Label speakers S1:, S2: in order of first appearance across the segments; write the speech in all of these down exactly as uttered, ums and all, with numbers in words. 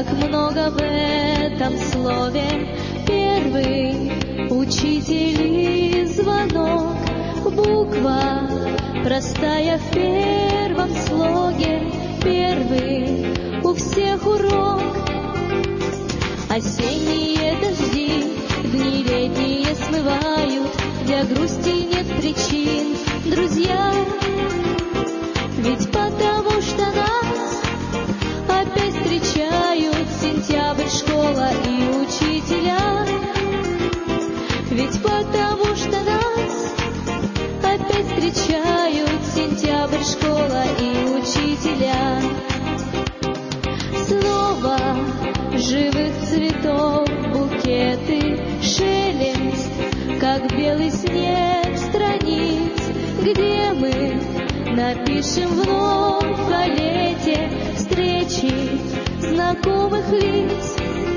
S1: Как много в этом слове. Первый учитель и звонок, буква простая в первом слоге. Первый у всех урок. Осенние дожди, дни летние смывают, для грусти нет причин, друзья. Ведь потому что нас опять встречают сентябрь, школа и учителя. Ведь потому что нас опять встречают сентябрь, школа и учителя. Снова живых цветов букеты, шелест, как белый снег страниц, где мы напишем вновь о лете встречи знакомых лиц.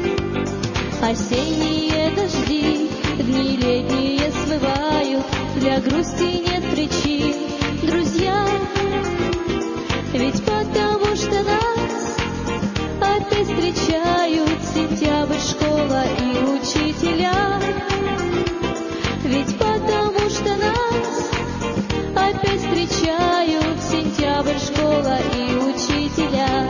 S1: Осенние дожди, дни летние смывают, для грусти нет причин, друзья. Ведь потому что нас опять встречают сентябрь, школа и учителя. Ведь потому что нас опять встречают сентябрь, школа и учителя.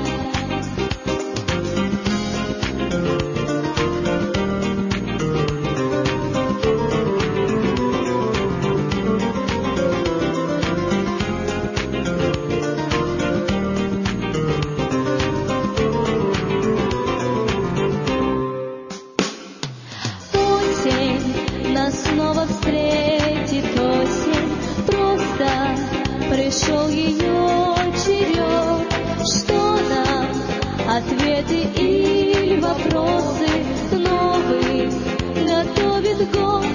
S1: Нас снова встретит осень, просто пришел ее черед. Что нам ответы или вопросы новый готовит год?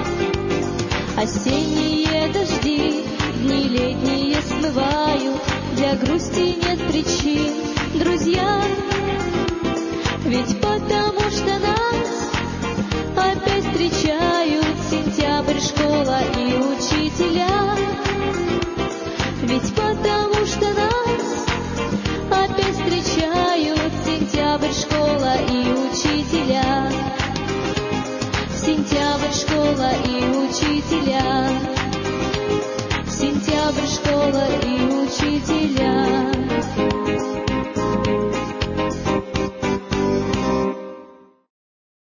S1: Осенние дожди, дни летние смывают, для грусти нет причин, друзья. Ведь потому что нас опять встречают сентябрь, школа и учителя. Ведь потому что нас опять встречают сентябрь, школа и учителя. Сентябрь, школа и учителя. Сентябрь, школа и учителя.